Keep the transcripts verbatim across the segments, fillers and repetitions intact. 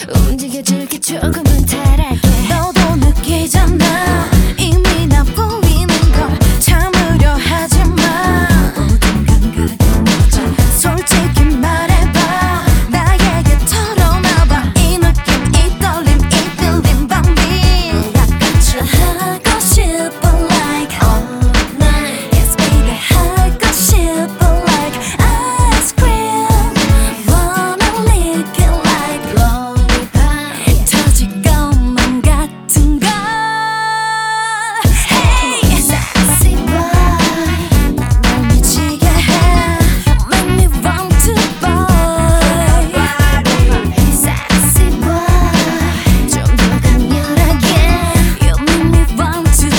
움직여줄게 조금은 달하게. 너도 느끼잖아 이미 나 보이는 걸 참으려 하지마. 모든 감각은 잊어 솔직히 말해봐. 나에게 털어놔봐 이 느낌 이 떨림 이 feeling 밤이 약간쯤 하고 싶어 like all night. Yes baby 하고 싶어 like ice cream. Wanna lick it like lollipop. 터질 것만 같은 걸. Hey sexy boy 날 미치게 해. You make me want to boy. Sexy boy 좀 더 강렬하게. You make me want to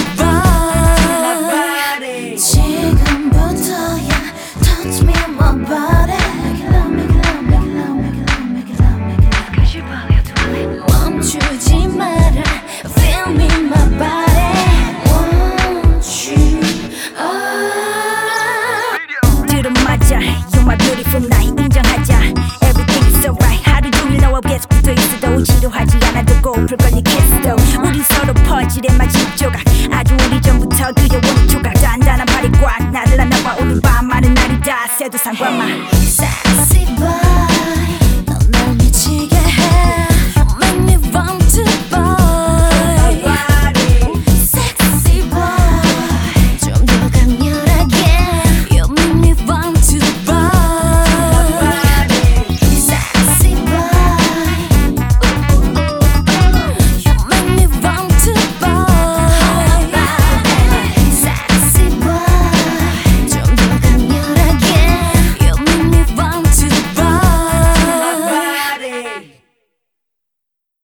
boy. 지금부터야 touch me on my body. Make it love, make it love, make it love, make it love, make it love, make it love. Cause you boy you're doing it. 멈추지 마라 feel me my body. Want you oh. 들어맞아 You're my beautiful night 인정하자 Everything is alright 하루 종일 너와 계속 붙어있어도 지루하지 않아도 고플 걸린 키스도 우린 서로 퍼즐의 마지막 조각 아주 오래전부터 그려온 조각 단단한 팔이 꽉 나를 안아봐 오늘 밤 많은 날이다 새도 상관마